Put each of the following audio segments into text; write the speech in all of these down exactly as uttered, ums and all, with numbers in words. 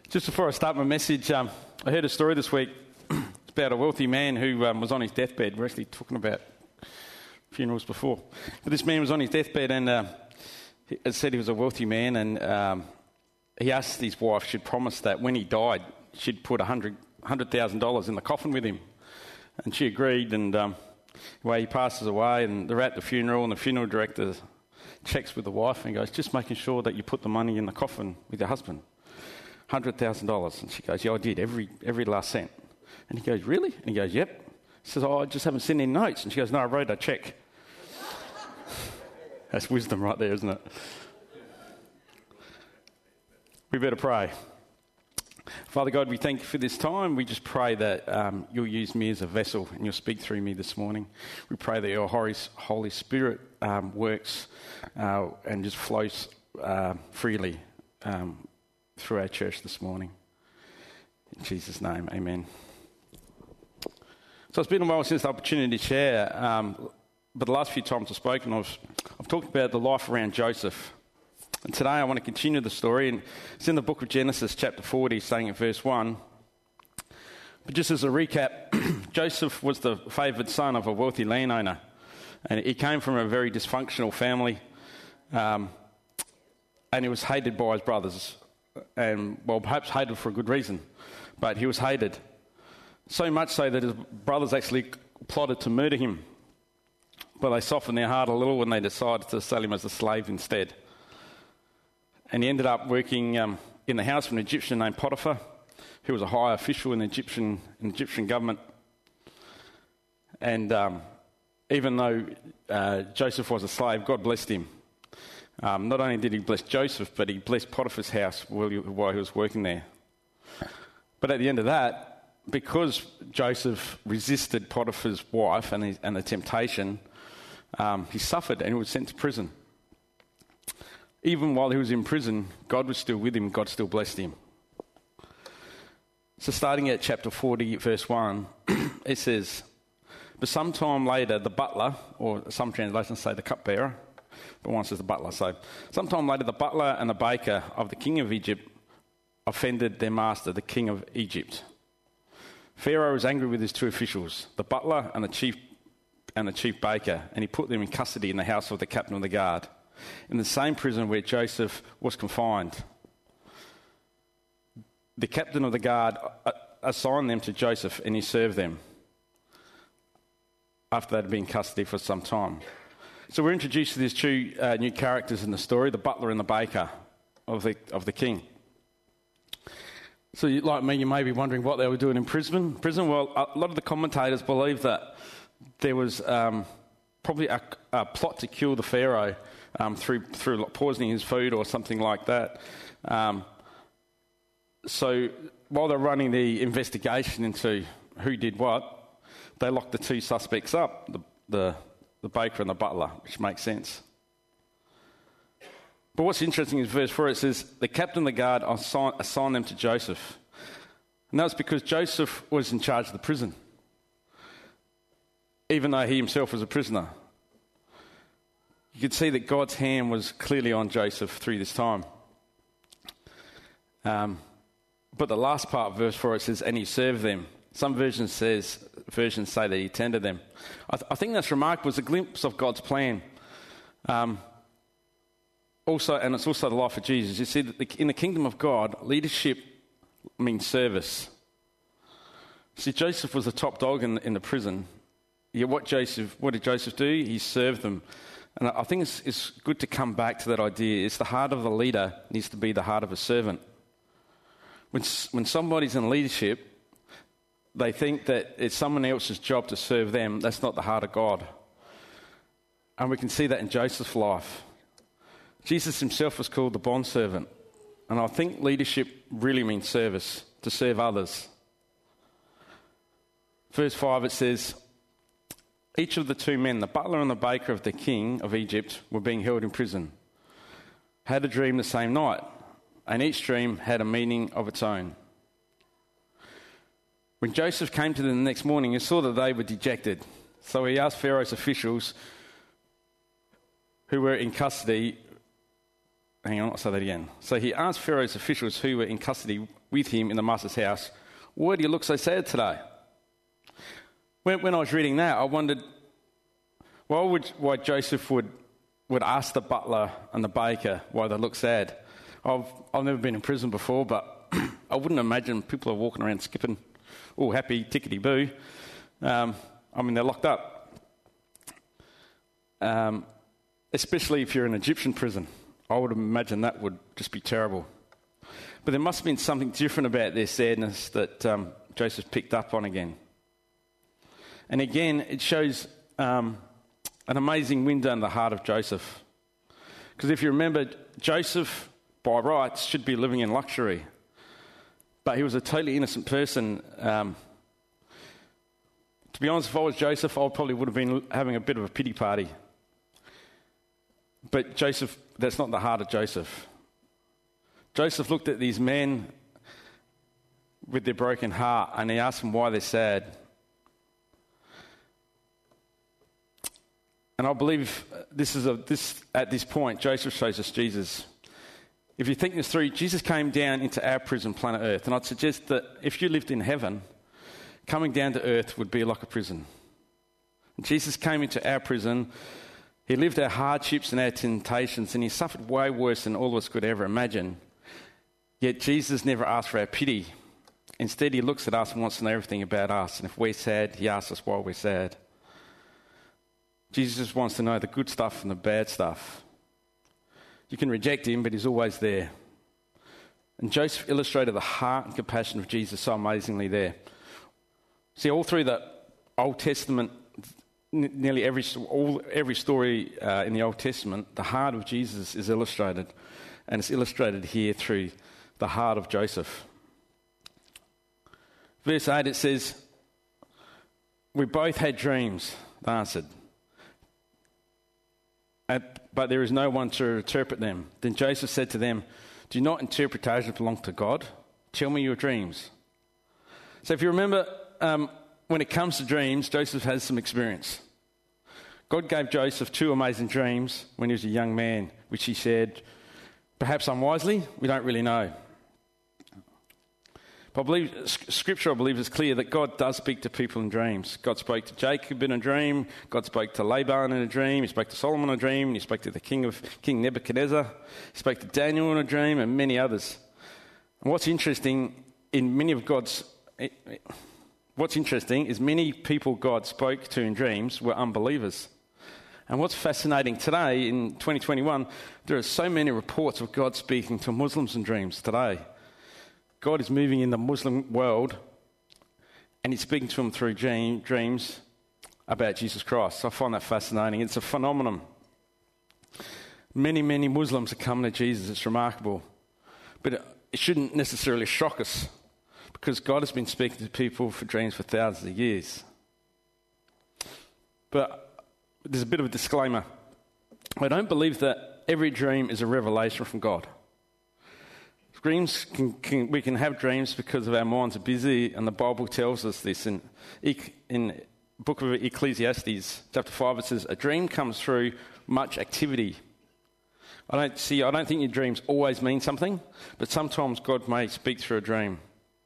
Just before I start my message, um, I heard a story this week about a wealthy man who um, was on his deathbed. We're actually talking about funerals before. But this man was on his deathbed and uh, he said he was a wealthy man, and um, he asked his wife she'd promised that when he died, she'd put one hundred thousand dollars in the coffin with him. And she agreed, and um, anyway, he passes away, and they're at the funeral, and the funeral director checks with the wife and goes, just making sure that you put the money in the coffin with your husband. one hundred thousand dollars. And she goes, yeah, I did, every every last cent. And he goes, really? And he goes, yep. He says, oh, I just haven't sent any notes. And she goes, no, I wrote a check. That's wisdom right there, isn't it? We better pray. Father God, we thank you for this time. We just pray that um, you'll use me as a vessel and you'll speak through me this morning. We pray that your Holy Spirit um, works uh, and just flows uh, freely um, through our church this morning. In Jesus' name, amen. So it's been a while since the opportunity to share, um, but the last few times I've spoken, I've, I've talked about the life around Joseph. And today I want to continue the story, and it's in the book of Genesis, chapter forty, starting at verse one. But just as a recap, Joseph was the favoured son of a wealthy landowner, and he came from a very dysfunctional family, um, and he was hated by his brothers, and, well, perhaps hated for a good reason, but he was hated. So much so that his brothers actually plotted to murder him, but they softened their heart a little when they decided to sell him as a slave instead. And he ended up working um, in the house of an Egyptian named Potiphar, who was a high official in the Egyptian, in the Egyptian government. And um, even though uh, Joseph was a slave, God blessed him. Um, not only did he bless Joseph, but he blessed Potiphar's house while he, while he was working there. But at the end of that, because Joseph resisted Potiphar's wife and, his, and the temptation, um, he suffered and he was sent to prison. Even while he was in prison, God was still with him. God still blessed him. So starting at chapter forty, verse one, it says, but sometime later, the butler, or some translations say the cupbearer, but one says the butler. So sometime later, the butler and the baker of the king of Egypt offended their master, the king of Egypt. Pharaoh was angry with his two officials, the butler and the chief and the chief baker, and he put them in custody in the house of the captain of the guard, in the same prison where Joseph was confined. The captain of the guard assigned them to Joseph, and he served them after they'd been in custody for some time. So we're introduced to these two uh, new characters in the story, the butler and the baker of the of the king. So you, like me, you may be wondering what they were doing in prison. Prison. Well, a lot of the commentators believe that there was um, probably a, a plot to kill the Pharaoh um, through through poisoning his food or something like that. Um, so while they're running the investigation into who did what, they locked the two suspects up, the the, the baker and the butler, which makes sense. But what's interesting is verse four, it says, the captain of the guard assigned, assigned them to Joseph. And that's because Joseph was in charge of the prison, even though he himself was a prisoner. You could see that God's hand was clearly on Joseph through this time. Um, but the last part of verse four, it says, and he served them. Some versions says versions say that he tended them. I, th- I think that's remarkable. It's a glimpse of God's plan. Um, Also, and it's also the life of Jesus. You see, that the, in the kingdom of God, leadership means service. See, Joseph was the top dog in the, in the prison. Yeah, what Joseph, what did Joseph do? He served them. And I think it's, it's good to come back to that idea. It's the heart of the leader needs to be the heart of a servant. When when somebody's in leadership, they think that it's someone else's job to serve them. That's not the heart of God. And we can see that in Joseph's life. Jesus himself was called the bondservant. And I think leadership really means service, to serve others. Verse five, it says, each of the two men, the butler and the baker of the king of Egypt, were being held in prison, had a dream the same night, and each dream had a meaning of its own. When Joseph came to them the next morning, he saw that they were dejected. So he asked Pharaoh's officials who were in custody hang on, I'll say that again. So he asked Pharaoh's officials who were in custody with him in the master's house, "Why do you look so sad today?" When, when I was reading that, I wondered why would why Joseph would, would ask the butler and the baker why they look sad. I've I've never been in prison before, but I wouldn't imagine people are walking around skipping, all happy, tickety-boo. Um, I mean, they're locked up. Um, especially if you're in an Egyptian prison. I would imagine that would just be terrible. But there must have been something different about their sadness that um, Joseph picked up on again. And again, it shows um, an amazing window in the heart of Joseph. Because if you remember, Joseph, by rights, should be living in luxury. But he was a totally innocent person. Um, to be honest, if I was Joseph, I probably would have been having a bit of a pity party. But Joseph, that's not the heart of Joseph. Joseph looked at these men with their broken heart and he asked them why they're sad. And I believe this is a this at this point, Joseph shows us Jesus. If you think this through, Jesus came down into our prison, planet Earth. And I'd suggest that if you lived in heaven, coming down to earth would be like a prison. And Jesus came into our prison. He lived our hardships and our temptations, and he suffered way worse than all of us could ever imagine. Yet Jesus never asked for our pity. Instead, he looks at us and wants to know everything about us. And if we're sad, he asks us why we're sad. Jesus wants to know the good stuff and the bad stuff. You can reject him, but he's always there. And Joseph illustrated the heart and compassion of Jesus so amazingly there. See, all through the Old Testament, nearly every all every story uh, in the Old Testament, the heart of Jesus is illustrated, and it's illustrated here through the heart of Joseph. Verse eight, it says, "We both had dreams," they answered, "but there is no one to interpret them." Then Joseph said to them, "Do not interpretations belong to God? Tell me your dreams." So if you remember, um, when it comes to dreams, Joseph has some experience. God gave Joseph two amazing dreams when he was a young man, which he shared, perhaps unwisely, we don't really know. But I believe, Scripture, I believe, is clear that God does speak to people in dreams. God spoke to Jacob in a dream, God spoke to Laban in a dream, he spoke to Solomon in a dream, and he spoke to the king of King Nebuchadnezzar, he spoke to Daniel in a dream, and many others. And what's interesting, in many of God's... What's interesting is many people God spoke to in dreams were unbelievers. And what's fascinating today, in twenty twenty-one, there are so many reports of God speaking to Muslims in dreams today. God is moving in the Muslim world, and he's speaking to them through dreams about Jesus Christ. I find that fascinating. It's a phenomenon. Many, many Muslims are coming to Jesus. It's remarkable. But it shouldn't necessarily shock us, because God has been speaking to people for dreams for thousands of years. But there's a bit of a disclaimer. I don't believe that every dream is a revelation from God. Dreams can, can, we can have dreams because of our minds are busy, and the Bible tells us this. In, in book of Ecclesiastes, chapter five, it says, "A dream comes through much activity." I don't see. I don't think your dreams always mean something, but sometimes God may speak through a dream.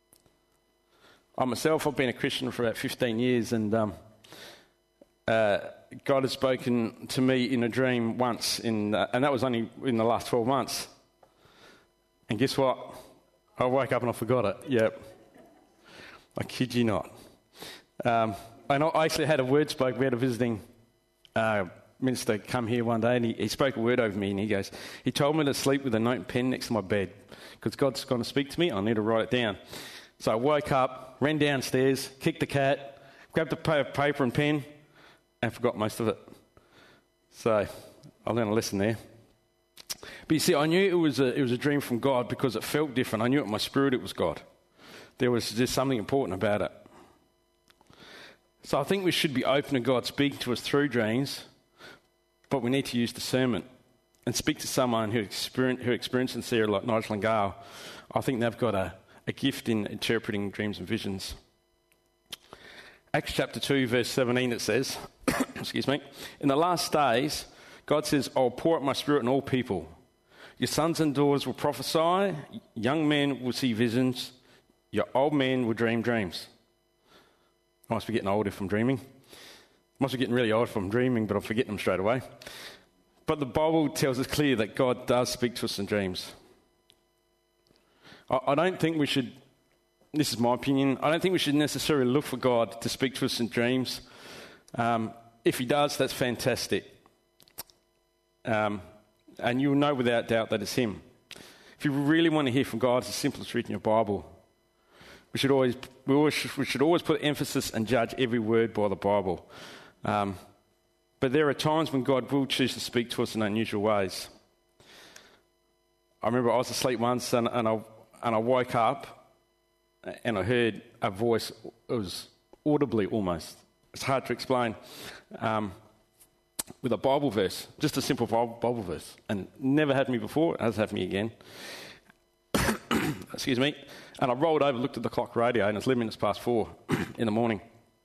I myself, I've been a Christian for about fifteen years, and um, uh, God has spoken to me in a dream once, in, uh, and that was only in the last twelve months. And guess what? I woke up and I forgot it. Yep. I kid you not. Um, and I actually had a word spoke. We had a visiting uh, minister come here one day, and he, he spoke a word over me, and he goes, he told me to sleep with a note and pen next to my bed, because God's going to speak to me. I need to write it down. So I woke up, ran downstairs, kicked the cat, grabbed a paper and pen, and forgot most of it. So I learned a lesson there. But you see, I knew it was a it was a dream from God because it felt different. I knew it in my spirit it was God. There was just something important about it. So I think we should be open to God speaking to us through dreams, but we need to use discernment and speak to someone who experienced who experienced sincere, like Nigel and Gail. I think they've got a, a gift in interpreting dreams and visions. Acts chapter two, verse seventeen, it says, excuse me, "In the last days, God says, I'll pour out my spirit on all people. Your sons and daughters will prophesy, young men will see visions, your old men will dream dreams. I must be getting old if I'm dreaming. I must be getting really old if I'm dreaming, but I'm forgetting them straight away. But the Bible tells us clearly that God does speak to us in dreams. I, I don't think we should, this is my opinion, I don't think we should necessarily look for God to speak to us in dreams. Um, if he does, that's fantastic. Um, and you'll know without doubt that it's him. If you really want to hear from God, it's the simplest read in your Bible. We should always, we always, we should always put emphasis and judge every word by the Bible. Um, but there are times when God will choose to speak to us in unusual ways. I remember I was asleep once and, and, I, and I woke up and I heard a voice. It was audibly almost. It's hard to explain. Um, with a Bible verse, just a simple Bible verse. And never had me before, it has had me again. Excuse me. And I rolled over, looked at the clock radio, and it's eleven minutes past four in the morning.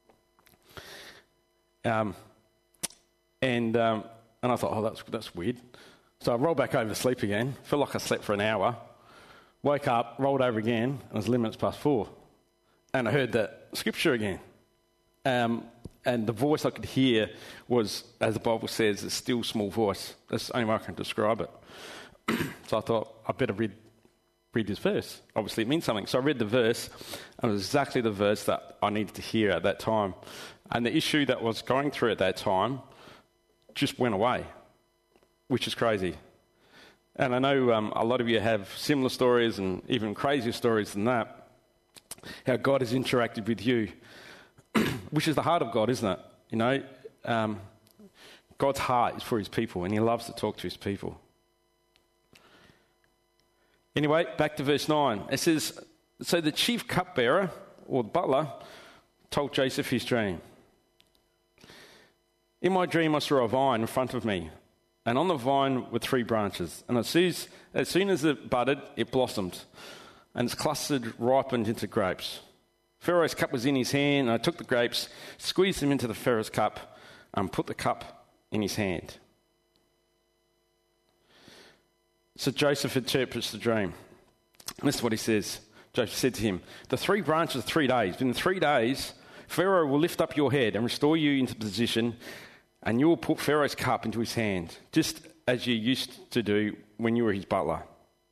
Um, and um, and I thought, oh, that's that's weird. So I rolled back over to sleep again. Felt like I slept for an hour. Woke up, rolled over again, and it was eleven minutes past four. And I heard that scripture again. Um, and the voice I could hear was, as the Bible says, a still small voice. That's the only way I can describe it. So I thought, I better read read this verse. Obviously it means something. So I read the verse, and it was exactly the verse that I needed to hear at that time. And the issue that was going through at that time just went away, which is crazy. And I know um, a lot of you have similar stories and even crazier stories than that, how God has interacted with you, which is the heart of God, isn't it? You know, um, God's heart is for his people, and he loves to talk to his people. Anyway, back to verse nine. It says, so the chief cupbearer, or the butler, told Joseph his dream. In my dream I saw a vine in front of me, and on the vine were three branches. And as soon as, as soon as it budded, it blossomed, and its clustered ripened into grapes. Pharaoh's cup was in his hand, and I took the grapes, squeezed them into the Pharaoh's cup, and put the cup in his hand. So Joseph interprets the dream. And this is what he says. Joseph said to him, the three branches are three days. Within three days, Pharaoh will lift up your head and restore you into position, and you will put Pharaoh's cup into his hand, just as you used to do when you were his butler.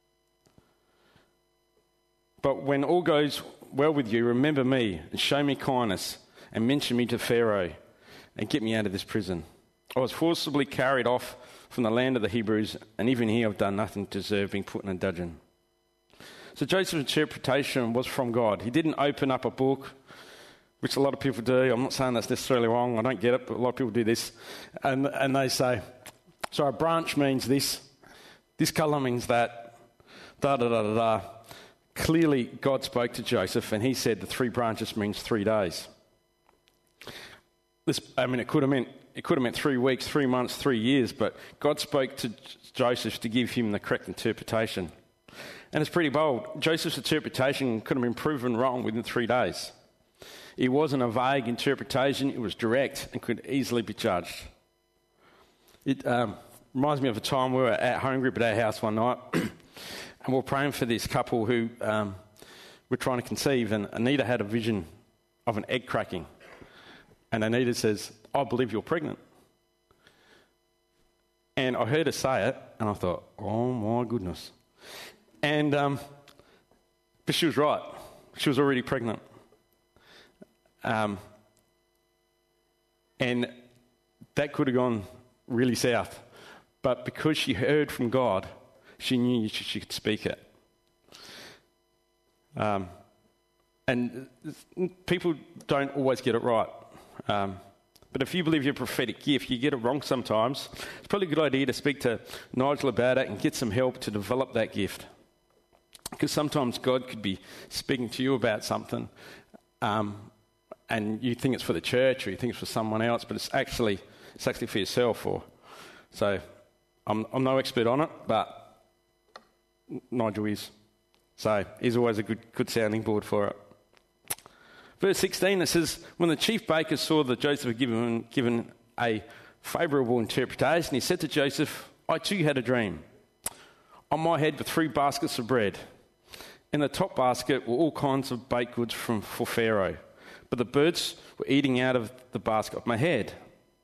But when all goes well with you, remember me and show me kindness and mention me to Pharaoh and get me out of this prison. I was forcibly carried off from the land of the Hebrews, and even here I've done nothing to deserve being put in a dungeon. So Joseph's interpretation was from God. He didn't open up a book, which a lot of people do. I'm not saying that's necessarily wrong. I don't get it, but a lot of people do this. And and they say, so a branch means this, this colour means that, da da da da da. Clearly God spoke to Joseph, and he said the three branches means three days. This, I mean, it could have meant It could have meant three weeks, three months, three years, but God spoke to Joseph to give him the correct interpretation. And it's pretty bold. Joseph's interpretation could have been proven wrong within three days. It wasn't a vague interpretation, it was direct and could easily be judged. It um, reminds me of a time we were at home group at our house one night, and we were praying for this couple who um, were trying to conceive, and Anita had a vision of an egg cracking. And Anita says, I believe you're pregnant. And I heard her say it, and I thought, oh my goodness. And, um, but she was right. She was already pregnant. Um, and that could have gone really south. But because she heard from God, she knew she, she could speak it. Um, and people don't always get it right. Um, but if you believe you're a prophetic gift, you get it wrong sometimes. It's probably a good idea to speak to Nigel about it and get some help to develop that gift. Because sometimes God could be speaking to you about something, um, and you think it's for the church or you think it's for someone else, but it's actually it's actually for yourself. Or so I'm, I'm no expert on it, but Nigel is. So he's always a good good sounding board for it. Verse sixteen, it says, when the chief baker saw that Joseph had given, given a favourable interpretation, he said to Joseph, I too had a dream. On my head were three baskets of bread. In the top basket were all kinds of baked goods from, for Pharaoh, but the birds were eating out of the basket of my head.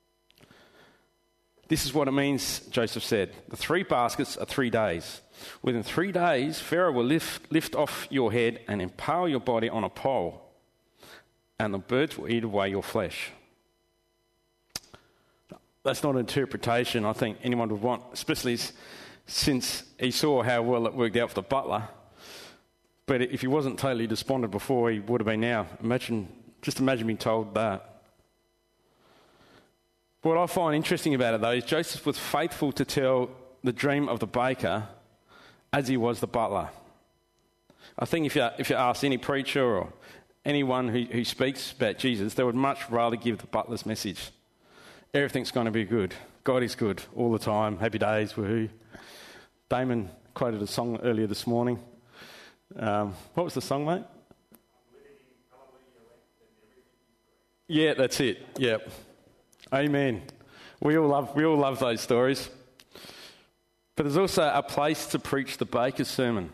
This is what it means, Joseph said. The three baskets are three days. Within three days, Pharaoh will lift, lift off your head and impale your body on a pole, and the birds will eat away your flesh. That's not an interpretation I think anyone would want, especially since he saw how well it worked out for the butler. But if he wasn't totally despondent before, he would have been now. Imagine, just imagine being told that. What I find interesting about it, though, is Joseph was faithful to tell the dream of the baker as he was the butler. I think if you, if you ask any preacher or anyone who, who speaks about Jesus, they would much rather give the butler's message. Everything's going to be good. God is good all the time. Happy days, woohoo. Damon quoted a song earlier this morning. Um, what was the song, mate? Yeah, that's it. Yep. Amen. We all love we all love those stories. But there's also a place to preach the baker's sermon,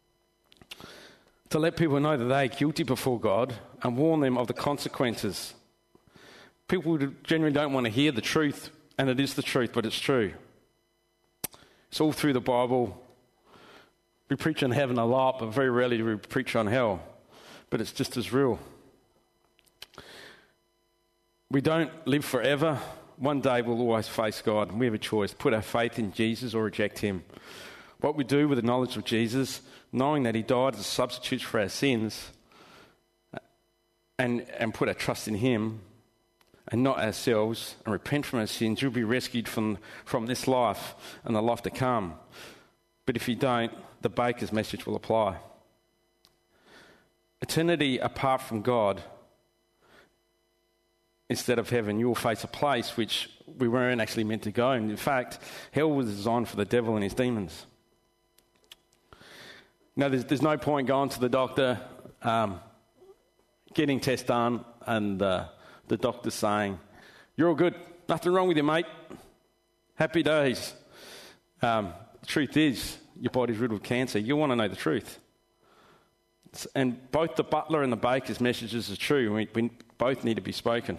to let people know that they are guilty before God and warn them of the consequences. People generally don't want to hear the truth, and it is the truth, but it's true. It's all through the Bible. We preach on heaven a lot, but very rarely do we preach on hell. But it's just as real. We don't live forever. One day we'll always face God, and we have a choice: put our faith in Jesus or reject him. What we do with the knowledge of Jesus, knowing that he died as a substitute for our sins, and, and put our trust in him and not ourselves, and repent from our sins, you'll be rescued from, from this life and the life to come. But if you don't, the baker's message will apply. Eternity apart from God, instead of heaven, you will face a place which we weren't actually meant to go. And in fact, hell was designed for the devil and his demons. Now, there's, there's no point going to the doctor, um, getting tests done, and uh, the doctor saying, "You're all good, nothing wrong with you, mate. Happy days." Um, the truth is, your body's riddled with cancer. You want to know the truth. And both the butler and the baker's messages are true. We, we both need to be spoken.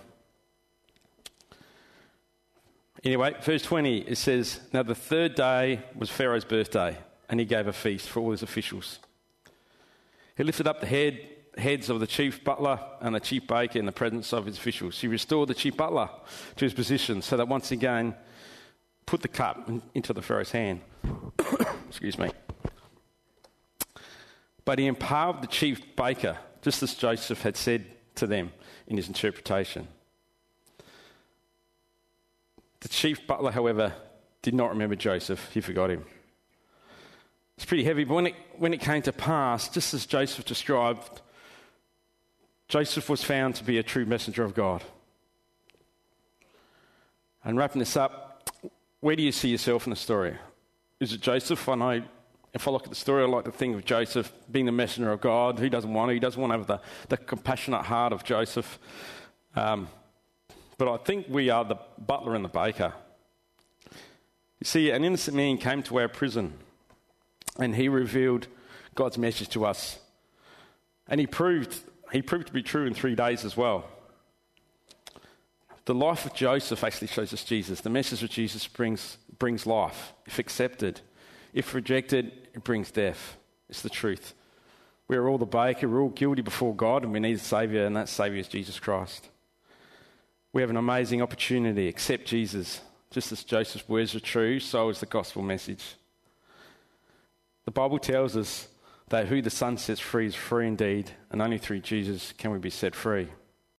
Anyway, verse twenty, it says, "Now the third day was Pharaoh's birthday, and he gave a feast for all his officials. He lifted up the head, heads of the chief butler and the chief baker in the presence of his officials. He restored the chief butler to his position, so that once again put the cup in, into the Pharaoh's hand." Excuse me. "But he empowered the chief baker, just as Joseph had said to them in his interpretation. The chief butler, however, did not remember Joseph. He forgot him." It's pretty heavy, but when it, when it came to pass, just as Joseph described, Joseph was found to be a true messenger of God. And wrapping this up, where do you see yourself in the story? Is it Joseph? I know if I look at the story, I like to think of Joseph being the messenger of God. Who doesn't want to? He doesn't want to have the, the compassionate heart of Joseph. Um, but I think we are the butler and the baker. You see, an innocent man came to our prison, and he revealed God's message to us. And he proved he proved to be true in three days as well. The life of Joseph actually shows us Jesus. The message of Jesus brings brings life, if accepted. If rejected, it brings death. It's the truth. We're all the baker, we're all guilty before God, and we need a Saviour, and that Saviour is Jesus Christ. We have an amazing opportunity. Accept Jesus. Just as Joseph's words are true, so is the gospel message. The Bible tells us that who the Son sets free is free indeed, and only through Jesus can we be set free.